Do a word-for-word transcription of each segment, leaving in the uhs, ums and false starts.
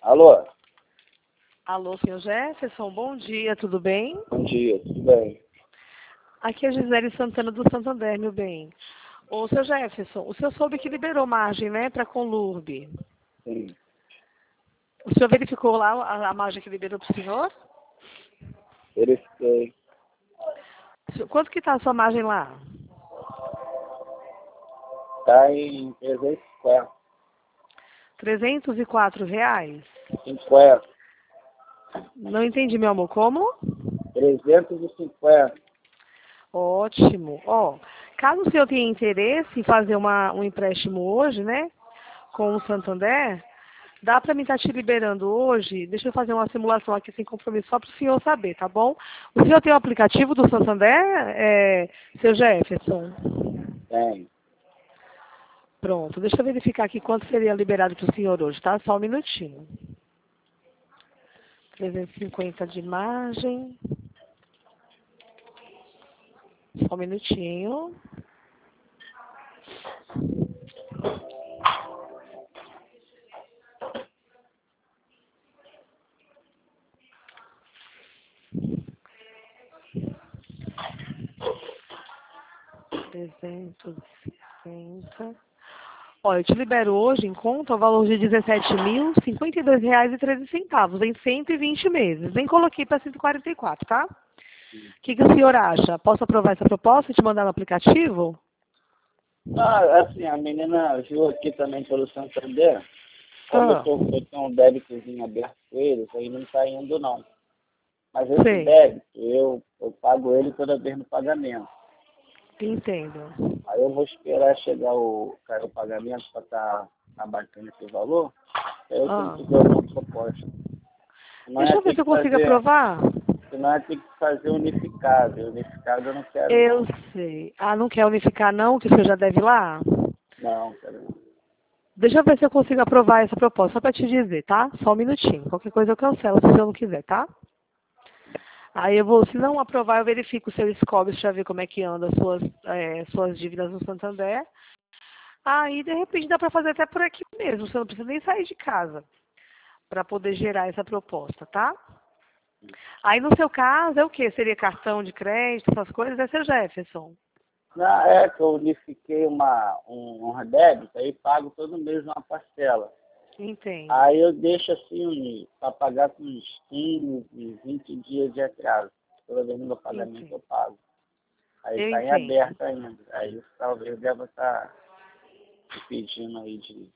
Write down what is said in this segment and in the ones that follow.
Alô? Alô, senhor Jefferson, bom dia, tudo bem? Bom dia, tudo bem? Aqui é a Gisele Santana do Santander, meu bem. Ô, senhor Jefferson, o senhor soube que liberou margem, né, para a Conlurb. Sim, O senhor verificou lá a, a margem que liberou para o senhor? verifiquei. Quanto que está a sua margem lá? Está em trezentos e cinquenta. trezentos e quatro reais? cinquenta. Não entendi, meu amor, como? trezentos e cinquenta. Ótimo. Ó, caso o senhor tenha interesse em fazer uma, um empréstimo hoje, né, com o Santander, dá para mim estar te liberando hoje? Deixa eu fazer uma simulação aqui sem compromisso, só para o senhor saber, tá bom? O senhor tem o aplicativo do Santander, é, seu Jefferson? Tem. Pronto, deixa eu verificar aqui quanto seria liberado para o senhor hoje, tá? Só um minutinho. trezentos e cinquenta de margem. Só um minutinho. trezentos e cinquenta. Olha, eu te libero hoje em conta o valor de dezessete mil, cinquenta e dois reais e treze centavos em cento e vinte meses. Nem coloquei para cento e quarenta e quatro, tá? O que, que o senhor acha? Posso aprovar essa proposta e te mandar no aplicativo? Ah, assim, a menina viu aqui também pelo Santander. Como eu, Ah, tô, eu tenho um débitozinho aberto com eles, aí não está indo não. Mas esse sei, débito, eu, eu pago ele toda vez no pagamento. entendo. Aí eu vou esperar chegar o, cara, o pagamento para estar tá abatendo esse valor. Aí eu tenho Ah, que ver uma proposta. Não deixa é eu ver ter se eu que consigo fazer, aprovar. senão é ter que fazer unificado. Unificado eu não quero Eu não. sei. Ah, não quer unificar não, que o senhor já deve lá? Não, quero não. Deixa eu ver se eu consigo aprovar essa proposta, só para te dizer, tá? Só um minutinho. Qualquer coisa eu cancelo se o senhor não quiser, tá? Aí eu vou, se não aprovar, eu verifico o seu score, deixa eu ver como é que anda as suas, é, suas dívidas no Santander. Aí, de repente, dá para fazer até por aqui mesmo, você não precisa nem sair de casa para poder gerar essa proposta, tá? Aí, no seu caso, é o quê? Seria cartão de crédito, essas coisas? É seu Jefferson. Não, é que eu unifiquei uma, um, um débito, aí pago todo mês uma parcela. Entendo. Aí eu deixo assim, para pagar com uns quinze, vinte dias de atraso. Toda vez no meu pagamento Entendo. eu pago. Aí Eu está em entendo. aberto ainda. Aí talvez deva estar me pedindo aí de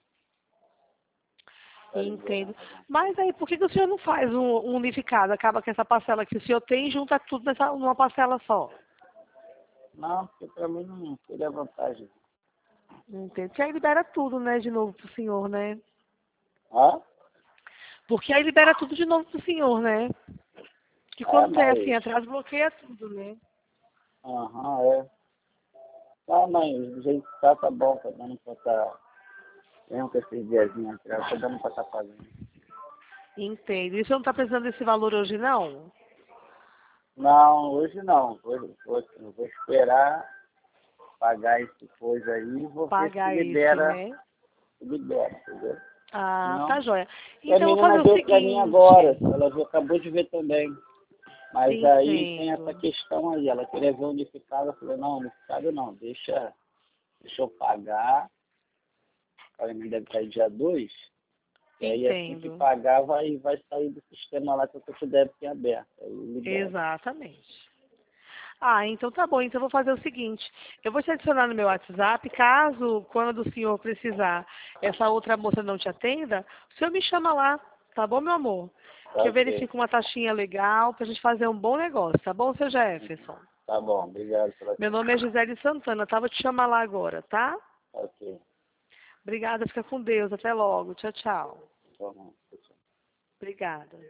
tá Entendo. liberando alguma Mas aí, por que, que o senhor não faz um, um unificado? Acaba com essa parcela que o senhor tem e junta tudo nessa, numa parcela só. Não, porque para mim não seria vantagem. Entendo. Que aí libera tudo, né, de novo pro senhor, né? Hã? Porque aí libera tudo de novo pro senhor, né? Que É, quando tem assim mas... atrás, bloqueia tudo, né? Aham, é. Não, mas do jeito que tá, tá bom. Tá dando pra tá... Mesmo com esses diazinhos atrás, tá dando pra tá pagando. Entendo. E o senhor não está precisando desse valor hoje, não? Não, hoje não. Hoje, hoje eu vou esperar pagar esse coisa aí e vou ver se Pagar esse, libera, né? se libera, entendeu? Ah, Não. tá joia. E a Então, eu vou menina fazer o veio pra mim agora, seguinte. ela viu, acabou de ver também. Mas aí tem essa Entendo. questão aí, ela queria ver unificado, eu falei, não, unificado não, deixa, deixa eu pagar, o pagamento deve cair dia dois, e aí assim que Entendo. pagar vai, vai sair do sistema lá que eu tô com o débito em aberto, aí libera. Exatamente. Ah, então tá bom. Então eu vou fazer o seguinte. Eu vou te adicionar no meu WhatsApp. Caso, quando o senhor precisar, essa outra moça não te atenda, o senhor me chama lá. Tá bom, meu amor? Tá Que eu ok, verifico uma taxinha legal pra gente fazer um bom negócio. Tá bom, seu Jefferson? tá bom, obrigado pela Meu nome é atenção. Gisele Santana, tá? Vou te chamar lá agora, tá? Tá ok, Obrigada, fica com Deus. Até logo. Tchau, tchau. tá bom. Obrigada.